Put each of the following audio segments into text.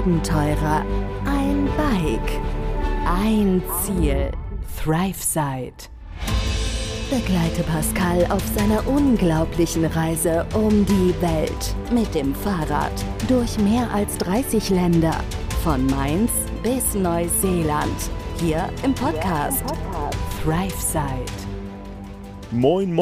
Abenteurer, ein Bike, ein Ziel. ThriveSide. Begleite Pascal auf seiner unglaublichen Reise um die Welt mit dem Fahrrad durch mehr als 30 Länder, von Mainz bis Neuseeland, hier im Podcast ThriveSide. Moin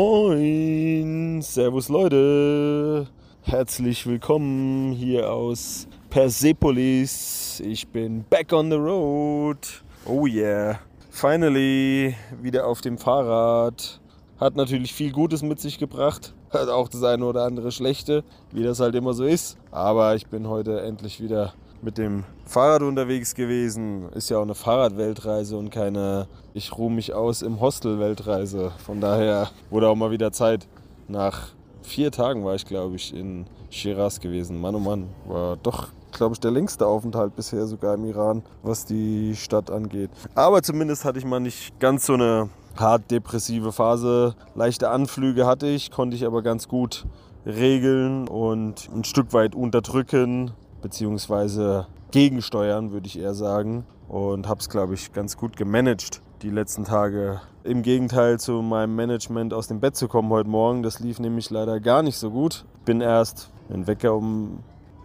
moin, servus Leute, herzlich willkommen hier aus Persepolis. Ich bin back on the road, oh yeah, finally wieder auf dem Fahrrad. Hat natürlich viel Gutes mit sich gebracht, hat auch das eine oder andere Schlechte, wie das halt immer so ist. Aber ich bin heute endlich wieder mit dem Fahrrad unterwegs gewesen. Ist ja auch eine Fahrradweltreise und keine ich ruhe mich aus im Hostel-Weltreise. Von daher wurde auch mal wieder Zeit. Nach 4 Tagen war ich, glaube ich, in Shiraz gewesen. Mann, oh Mann, war doch, glaube ich, der längste Aufenthalt bisher sogar im Iran, was die Stadt angeht. Aber zumindest hatte ich mal nicht ganz so eine hart depressive Phase. Leichte Anflüge hatte ich, konnte ich aber ganz gut regeln und ein Stück weit unterdrücken, beziehungsweise gegensteuern, würde ich eher sagen. Und habe es, glaube ich, ganz gut gemanagt die letzten Tage. Im Gegenteil zu meinem Management aus dem Bett zu kommen heute Morgen, das lief nämlich leider gar nicht so gut. Bin erst den Wecker um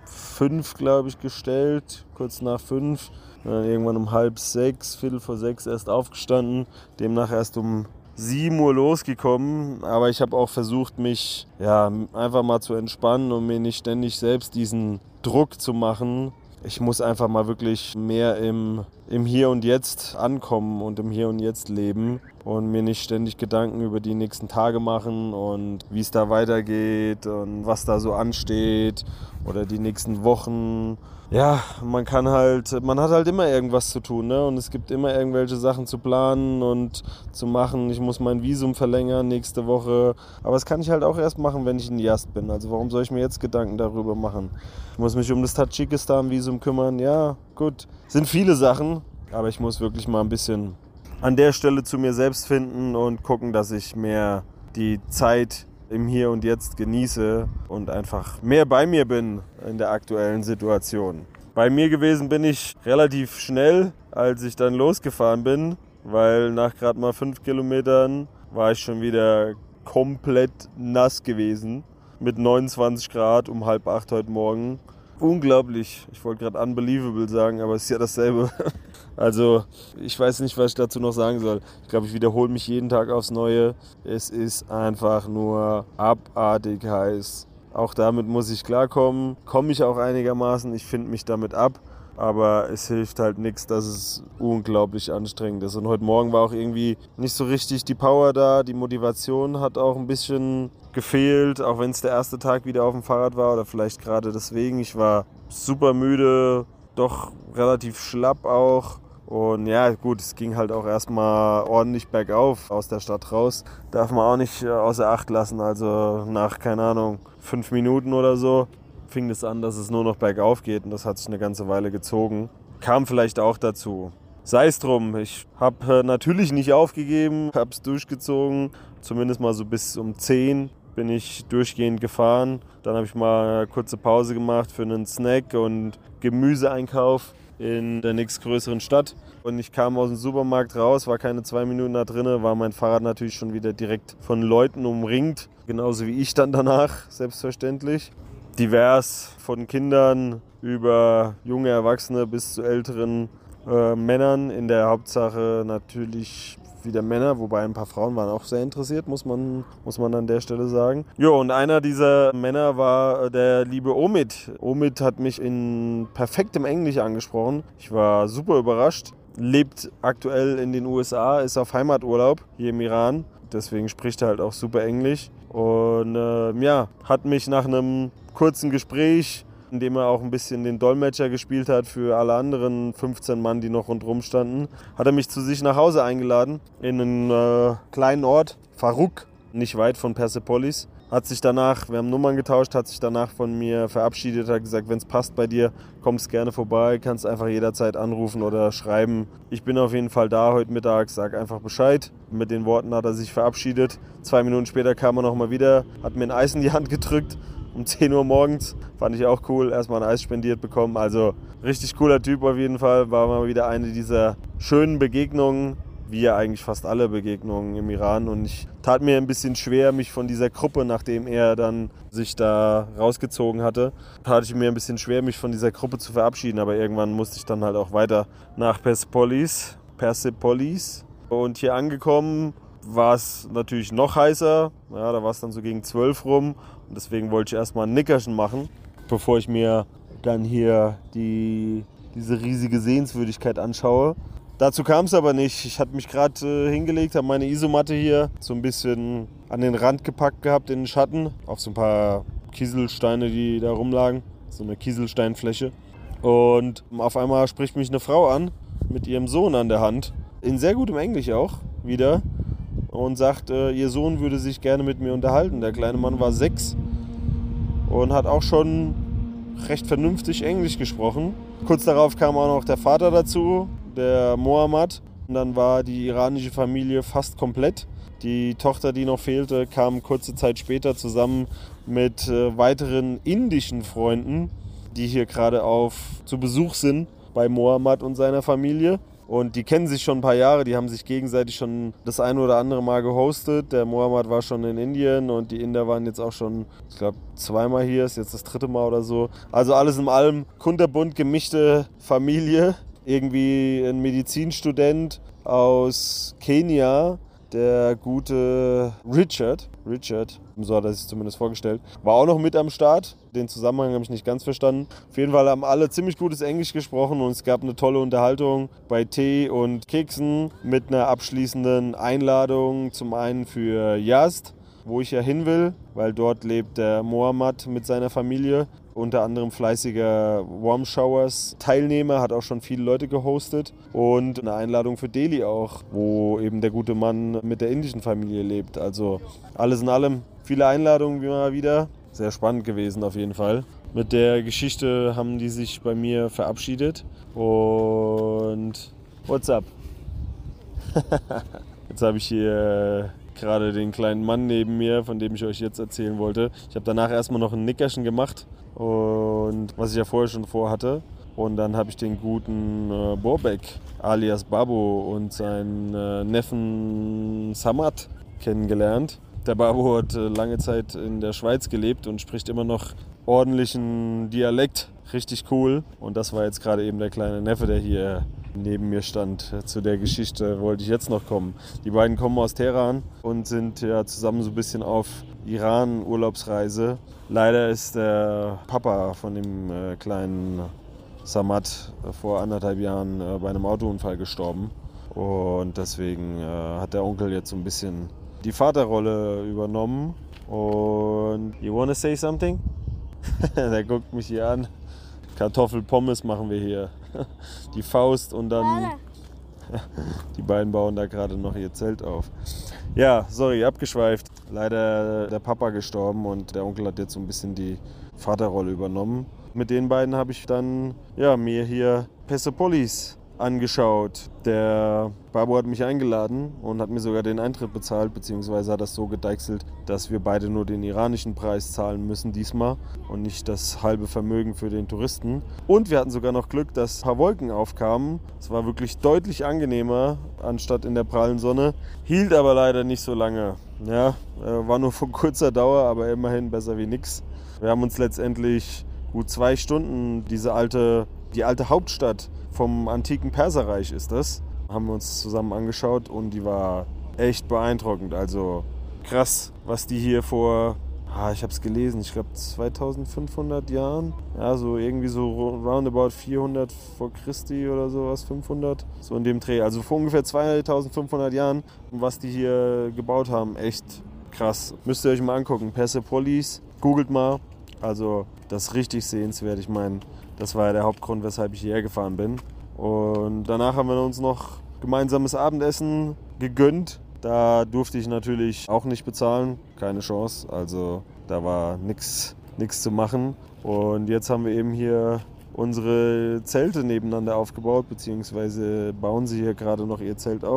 5, glaube ich, gestellt, kurz nach 5. Dann irgendwann um 5:30, 5:45 erst aufgestanden, demnach erst um 7 Uhr losgekommen, aber ich habe auch versucht, mich einfach mal zu entspannen und mir nicht ständig selbst diesen Druck zu machen. Ich muss einfach mal wirklich mehr im Hier und Jetzt ankommen und im Hier und Jetzt leben und mir nicht ständig Gedanken über die nächsten Tage machen und wie es da weitergeht und was da so ansteht oder die nächsten Wochen. Ja, man hat halt immer irgendwas zu tun, ne? Und es gibt immer irgendwelche Sachen zu planen und zu machen. Ich muss mein Visum verlängern nächste Woche. Aber das kann ich halt auch erst machen, wenn ich in Yazd bin. Also warum soll ich mir jetzt Gedanken darüber machen? Ich muss mich um das Tadschikistan-Visum kümmern. Ja, gut. Sind viele Sachen, aber ich muss wirklich mal ein bisschen an der Stelle zu mir selbst finden und gucken, dass ich mehr die Zeit im Hier und Jetzt genieße und einfach mehr bei mir bin in der aktuellen Situation. Bei mir gewesen bin ich relativ schnell, als ich dann losgefahren bin, weil nach gerade mal 5 Kilometern war ich schon wieder komplett nass gewesen mit 29 Grad um 7:30 heute Morgen. Unglaublich, ich wollte gerade unbelievable sagen, aber es ist ja dasselbe. Also ich weiß nicht, was ich dazu noch sagen soll. Ich glaube, ich wiederhole mich jeden Tag aufs Neue. Es ist einfach nur abartig heiß. Auch damit muss ich klarkommen. Komme ich auch einigermaßen, ich finde mich damit ab. Aber es hilft halt nichts, dass es unglaublich anstrengend ist. Und heute Morgen war auch irgendwie nicht so richtig die Power da. Die Motivation hat auch ein bisschen gefehlt, auch wenn es der erste Tag wieder auf dem Fahrrad war oder vielleicht gerade deswegen. Ich war super müde, doch relativ schlapp auch. Und ja, gut, es ging halt auch erstmal ordentlich bergauf aus der Stadt raus. Darf man auch nicht außer Acht lassen. Also nach, 5 Minuten oder so fing es an, dass es nur noch bergauf geht. Und das hat sich eine ganze Weile gezogen. Kam vielleicht auch dazu. Sei es drum, ich habe natürlich nicht aufgegeben, habe es durchgezogen. Zumindest mal so bis um 10 bin ich durchgehend gefahren. Dann habe ich mal eine kurze Pause gemacht für einen Snack und Gemüseeinkauf in der nächstgrößeren Stadt. Und ich kam aus dem Supermarkt raus, war keine 2 Minuten da drin, war mein Fahrrad natürlich schon wieder direkt von Leuten umringt. Genauso wie ich dann danach, selbstverständlich. Divers, von Kindern über junge Erwachsene bis zu älteren Männern. In der Hauptsache natürlich wieder Männer, wobei ein paar Frauen waren auch sehr interessiert, muss man an der Stelle sagen. Jo, und einer dieser Männer war der liebe Omid. Omid hat mich in perfektem Englisch angesprochen. Ich war super überrascht. Lebt aktuell in den USA, ist auf Heimaturlaub hier im Iran. Deswegen spricht er halt auch super Englisch. Und hat mich nach einem kurzen Gespräch, in dem er auch ein bisschen den Dolmetscher gespielt hat für alle anderen 15 Mann, die noch rundherum standen, hat er mich zu sich nach Hause eingeladen in einen kleinen Ort, Faruk, nicht weit von Persepolis. Hat sich danach, wir haben Nummern getauscht, hat sich danach von mir verabschiedet, hat gesagt, wenn es passt bei dir, kommst gerne vorbei, kannst einfach jederzeit anrufen oder schreiben. Ich bin auf jeden Fall da heute Mittag, sag einfach Bescheid. Mit den Worten hat er sich verabschiedet. 2 Minuten später kam er nochmal wieder, hat mir ein Eis in die Hand gedrückt um 10 Uhr morgens. Fand ich auch cool. Erstmal ein Eis spendiert bekommen. Also richtig cooler Typ auf jeden Fall. War mal wieder eine dieser schönen Begegnungen, wie ja eigentlich fast alle Begegnungen im Iran. Und ich tat mir ein bisschen schwer, mich von dieser Gruppe, nachdem er dann sich da rausgezogen hatte, tat ich mir ein bisschen schwer, mich von dieser Gruppe zu verabschieden. Aber irgendwann musste ich dann halt auch weiter nach Persepolis. Und hier angekommen war es natürlich noch heißer. Ja, da war es dann so gegen 12 rum. Und deswegen wollte ich erstmal ein Nickerchen machen, bevor ich mir dann hier diese riesige Sehenswürdigkeit anschaue. Dazu kam es aber nicht. Ich hatte mich gerade hingelegt, habe meine Isomatte hier so ein bisschen an den Rand gepackt gehabt, in den Schatten, auf so ein paar Kieselsteine, die da rumlagen. So eine Kieselsteinfläche. Und auf einmal spricht mich eine Frau an, mit ihrem Sohn an der Hand. In sehr gutem Englisch auch, wieder. Und sagt, ihr Sohn würde sich gerne mit mir unterhalten. Der kleine Mann war 6 und hat auch schon recht vernünftig Englisch gesprochen. Kurz darauf kam auch noch der Vater dazu, der Mohammad. Und dann war die iranische Familie fast komplett. Die Tochter, die noch fehlte, kam kurze Zeit später zusammen mit weiteren indischen Freunden, die hier gerade zu Besuch sind bei Mohammad und seiner Familie. Und die kennen sich schon ein paar Jahre, die haben sich gegenseitig schon das ein oder andere Mal gehostet. Der Mohammad war schon in Indien und die Inder waren jetzt auch schon, ich glaube, 2-mal hier, ist jetzt das 3. Mal oder so. Also alles in allem kunterbunt gemischte Familie. Irgendwie ein Medizinstudent aus Kenia, der gute Richard, so hat er sich zumindest vorgestellt, war auch noch mit am Start. Den Zusammenhang habe ich nicht ganz verstanden. Auf jeden Fall haben alle ziemlich gutes Englisch gesprochen und es gab eine tolle Unterhaltung bei Tee und Keksen mit einer abschließenden Einladung zum einen für Yazd, wo ich ja hin will, weil dort lebt der Mohammad mit seiner Familie. Unter anderem fleißiger Warm Showers Teilnehmer, hat auch schon viele Leute gehostet. Und eine Einladung für Delhi auch, wo eben der gute Mann mit der indischen Familie lebt. Also alles in allem viele Einladungen wie mal wieder. Sehr spannend gewesen auf jeden Fall. Mit der Geschichte haben die sich bei mir verabschiedet. Und what's up? Jetzt habe ich hier gerade den kleinen Mann neben mir, von dem ich euch jetzt erzählen wollte. Ich habe danach erstmal noch ein Nickerchen gemacht, und was ich ja vorher schon vorhatte. Und dann habe ich den guten Bobek alias Babu und seinen Neffen Samad kennengelernt. Der Babu hat lange Zeit in der Schweiz gelebt und spricht immer noch ordentlichen Dialekt. Richtig cool. Und das war jetzt gerade eben der kleine Neffe, der hier neben mir stand. Zu der Geschichte wollte ich jetzt noch kommen. Die beiden kommen aus Teheran und sind ja zusammen so ein bisschen auf Iran-Urlaubsreise. Leider ist der Papa von dem kleinen Samad vor 1,5 Jahren bei einem Autounfall gestorben. Und deswegen hat der Onkel jetzt so ein bisschen die Vaterrolle übernommen. Und you wanna say something? Der guckt mich hier an. Kartoffelpommes machen wir hier. Die Faust und dann die beiden bauen da gerade noch ihr Zelt auf. Ja, sorry, abgeschweift. Leider der Papa gestorben und der Onkel hat jetzt so ein bisschen die Vaterrolle übernommen. Mit den beiden habe ich dann mir hier Persepolis angeschaut. Der Babu hat mich eingeladen und hat mir sogar den Eintritt bezahlt, beziehungsweise hat das so gedeichselt, dass wir beide nur den iranischen Preis zahlen müssen diesmal und nicht das halbe Vermögen für den Touristen. Und wir hatten sogar noch Glück, dass ein paar Wolken aufkamen. Es war wirklich deutlich angenehmer, anstatt in der prallen Sonne. Hielt aber leider nicht so lange. Ja, war nur von kurzer Dauer, aber immerhin besser wie nix. Wir haben uns letztendlich gut 2 Stunden die alte Hauptstadt vom antiken Perserreich ist das. Haben wir uns zusammen angeschaut und die war echt beeindruckend. Also krass, was die hier vor, ich habe es gelesen, ich glaube 2500 Jahren, ja, so irgendwie so roundabout 400 vor Christi oder sowas, 500, so in dem Dreh. Also vor ungefähr 2500 Jahren, was die hier gebaut haben, echt krass. Müsst ihr euch mal angucken, Persepolis, googelt mal. Also das ist richtig sehenswert. Ich meine, das war ja der Hauptgrund, weshalb ich hierher gefahren bin. Und danach haben wir uns noch gemeinsames Abendessen gegönnt. Da durfte ich natürlich auch nicht bezahlen, keine Chance. Also da war nichts zu machen. Und jetzt haben wir eben hier unsere Zelte nebeneinander aufgebaut, beziehungsweise bauen sie hier gerade noch ihr Zelt auf.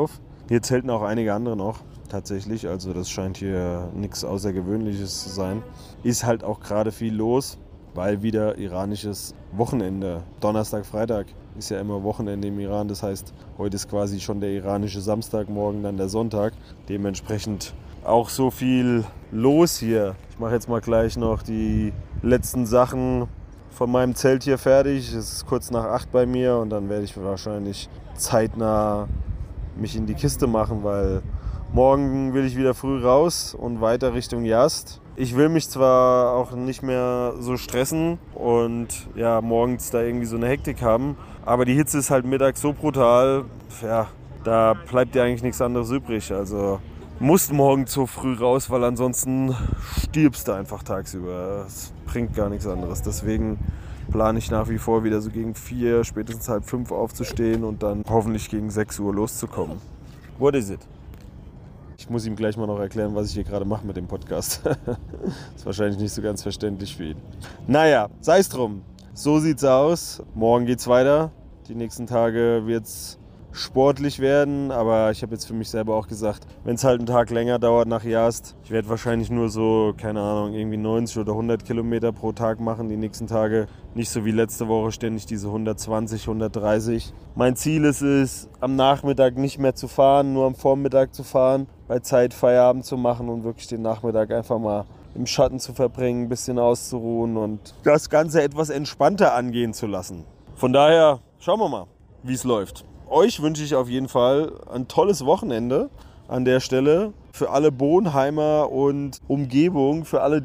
Hier zelten auch einige andere noch, tatsächlich. Also das scheint hier nichts Außergewöhnliches zu sein. Ist halt auch gerade viel los, weil wieder iranisches Wochenende. Donnerstag, Freitag ist ja immer Wochenende im Iran. Das heißt, heute ist quasi schon der iranische Samstag, morgen dann der Sonntag. Dementsprechend auch so viel los hier. Ich mache jetzt mal gleich noch die letzten Sachen von meinem Zelt hier fertig. Es ist kurz nach 8 bei mir und dann werde ich wahrscheinlich zeitnah mich in die Kiste machen, weil morgen will ich wieder früh raus und weiter Richtung Yazd. Ich will mich zwar auch nicht mehr so stressen und ja, morgens da irgendwie so eine Hektik haben, aber die Hitze ist halt mittags so brutal, ja, da bleibt dir eigentlich nichts anderes übrig. Also musst morgens so früh raus, weil ansonsten stirbst du einfach tagsüber. Es bringt gar nichts anderes. Deswegen plane ich nach wie vor wieder so gegen 4, spätestens 4:30 aufzustehen und dann hoffentlich gegen 6 Uhr loszukommen. What is it? Ich muss ihm gleich mal noch erklären, was ich hier gerade mache mit dem Podcast. Ist wahrscheinlich nicht so ganz verständlich für ihn. Naja, sei es drum. So sieht's aus. Morgen geht's weiter. Die nächsten Tage wird's sportlich werden, aber ich habe jetzt für mich selber auch gesagt, wenn es halt einen Tag länger dauert nach Yazd, ich werde wahrscheinlich nur so, keine Ahnung, irgendwie 90 oder 100 Kilometer pro Tag machen die nächsten Tage. Nicht so wie letzte Woche ständig diese 120, 130. Mein Ziel ist es, am Nachmittag nicht mehr zu fahren, nur am Vormittag zu fahren, bei Zeit Feierabend zu machen und wirklich den Nachmittag einfach mal im Schatten zu verbringen, ein bisschen auszuruhen und das Ganze etwas entspannter angehen zu lassen. Von daher, schauen wir mal, wie es läuft. Euch wünsche ich auf jeden Fall ein tolles Wochenende an der Stelle. Für alle Bonheimer und Umgebung, für alle,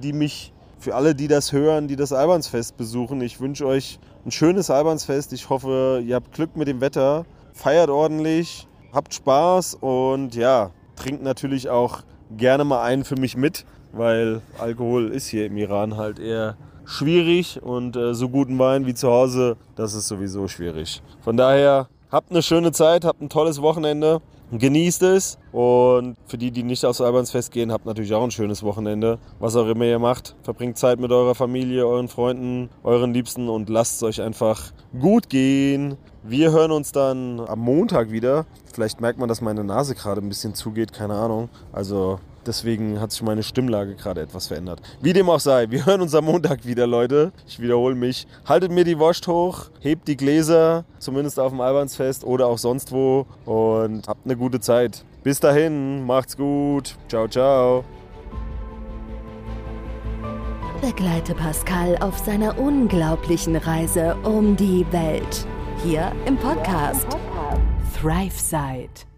die das hören, die das Albansfest besuchen. Ich wünsche euch ein schönes Albansfest. Ich hoffe, ihr habt Glück mit dem Wetter, feiert ordentlich, habt Spaß und ja, trinkt natürlich auch gerne mal einen für mich mit, weil Alkohol ist hier im Iran halt eher schwierig und so guten Wein wie zu Hause, das ist sowieso schwierig. Von daher habt eine schöne Zeit, habt ein tolles Wochenende, genießt es und für die nicht aufs Albansfest gehen, habt natürlich auch ein schönes Wochenende. Was auch immer ihr macht, verbringt Zeit mit eurer Familie, euren Freunden, euren Liebsten und lasst es euch einfach gut gehen. Wir hören uns dann am Montag wieder. Vielleicht merkt man, dass meine Nase gerade ein bisschen zugeht, keine Ahnung. Also deswegen hat sich meine Stimmlage gerade etwas verändert. Wie dem auch sei, wir hören uns am Montag wieder, Leute. Ich wiederhole mich. Haltet mir die Wurst hoch, hebt die Gläser, zumindest auf dem Albansfest oder auch sonst wo und habt eine gute Zeit. Bis dahin, macht's gut. Ciao, ciao. Begleite Pascal auf seiner unglaublichen Reise um die Welt. Hier im Podcast ThriveSide.